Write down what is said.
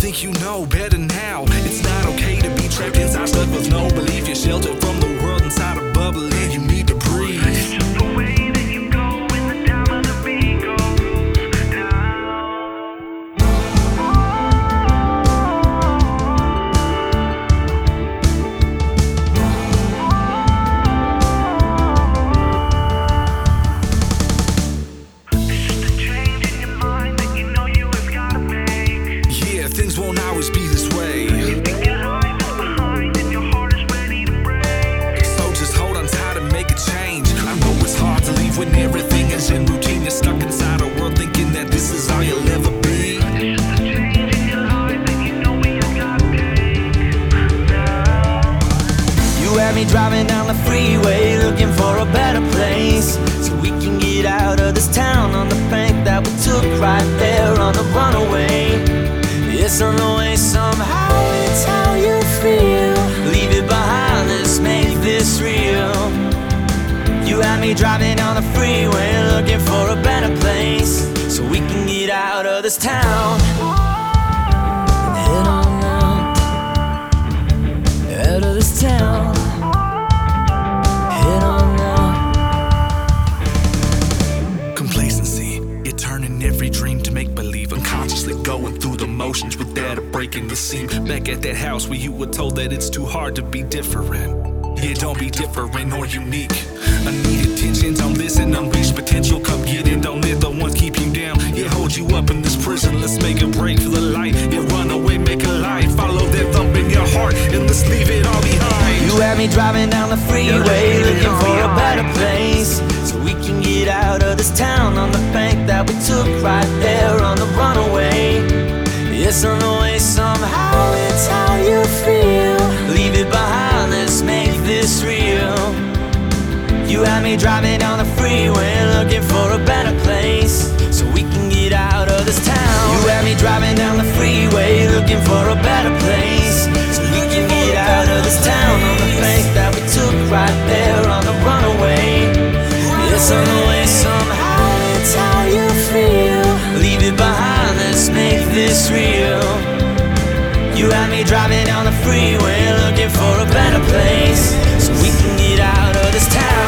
think you know better now. It's not okay to be trapped inside, stuck with no belief. You're sheltered from the world inside a bubble and you need to breathe. It's just the way that you go when the dime of the beat goes down. It's just a change in your mind that you know you have gotta make. Yeah, things won't always be this way. You think your life is behind and your heart is ready to break. So just hold on tight and make a change. I know it's hard to leave when everything is in routine. You're stuck inside a world thinking that this is all you'll ever be. It's just a change in your life that you know we have gotta take now. You had me driving down the freeway looking for a better place, so we can get out of this town on the bank that we took right there on the runaway. It's on the way somehow, it's how you feel. Leave it behind, let's make this real. You had me driving down the freeway looking for a better place, so we can get out of this town and head on out of this town. Head on out. Complacency, you're turning every dream to make believe. Unconsciously going through the motions without a break in the seam. Back at that house where you were told that it's too hard to be different. Yeah, don't be different or unique. Unneeded attention, don't listen, unleash potential. Come get in, don't let the ones keep you down. Yeah, hold you up in this prison, let's make a break for the light. Yeah, run away, make a life. Follow that thump in your heart and let's leave it all behind. You had me driving down the freeway looking for a better place, so we can get out of this town on the bank that we took right there on the runaway. It's on the way somehow, it's how you feel. Leave it behind, let's make this real. You had me driving down the freeway looking for a better place, so we can get out of this town. You had me driving down the freeway looking for a better place, so we can get out of this town on the bank that we took right there on the runaway. It's on the way somehow, it's how you feel. Leave it behind, let's make this real. You had me driving down the freeway looking for a better place, so we can get out of this town.